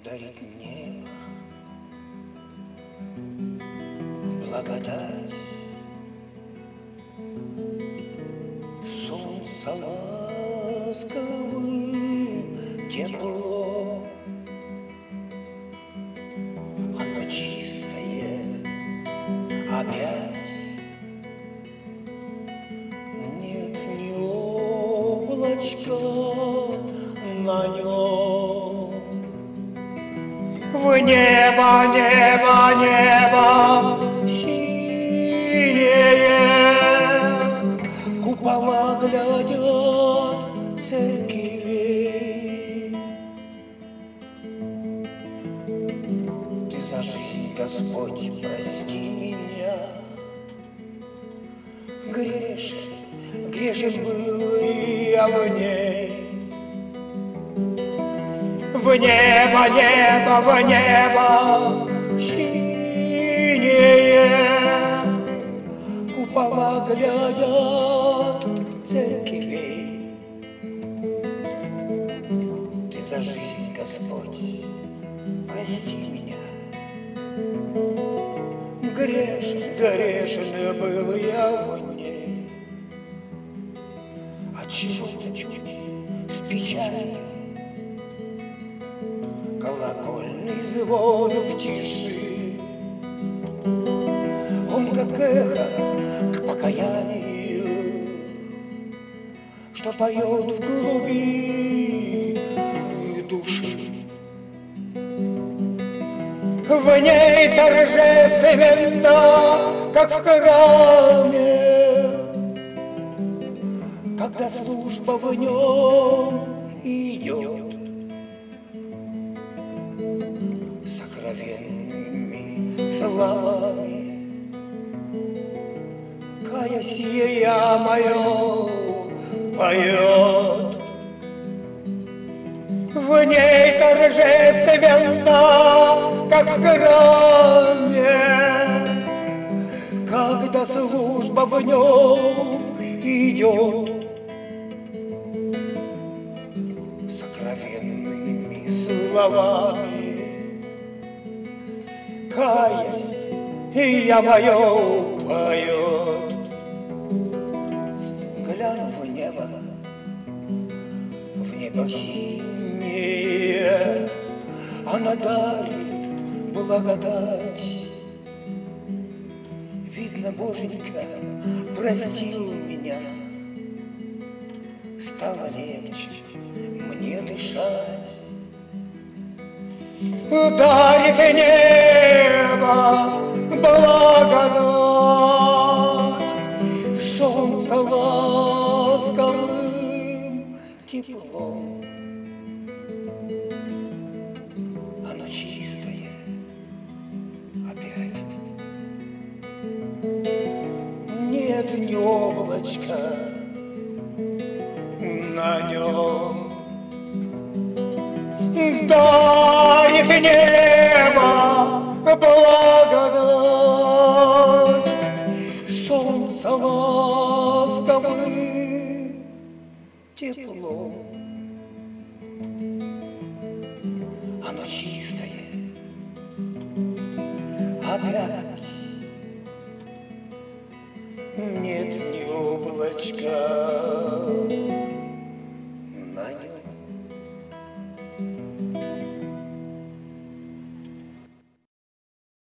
дарит небо благодать, солнце ласковым тепло, оно чистое опять, нет ни облачка на нем. В небо, небо, небо синее, купола глядят церквей. Ты за жизнь, Господь, прости меня, грешен был я в ней. В небо, небо, в небо синее, купола глядят церквей. Ты за жизнь, Господь, прости меня, грешен был я в ней. Отчего-то чуть в печали колокольный звон в тиши, он как эхо к покаянию, что поет в глуби души. В ней торжественно, как в храме, когда служба в нем идет. Сокровенными словами, каясь я мое поет. В ней торжественно, как в храме, когда служба в нем идет. Сокровенными словами, каясь, я мое поет. Гляну в небо синее, она дарит благодать. Видно, Боженька простил меня, стало легче мне дышать. Дарит небо благодать, солнце ласковым теплом, оно чистое опять, нет ни облачка на нем. Дарит небо благодать, солнце ласковым теплом, оно чистое опять.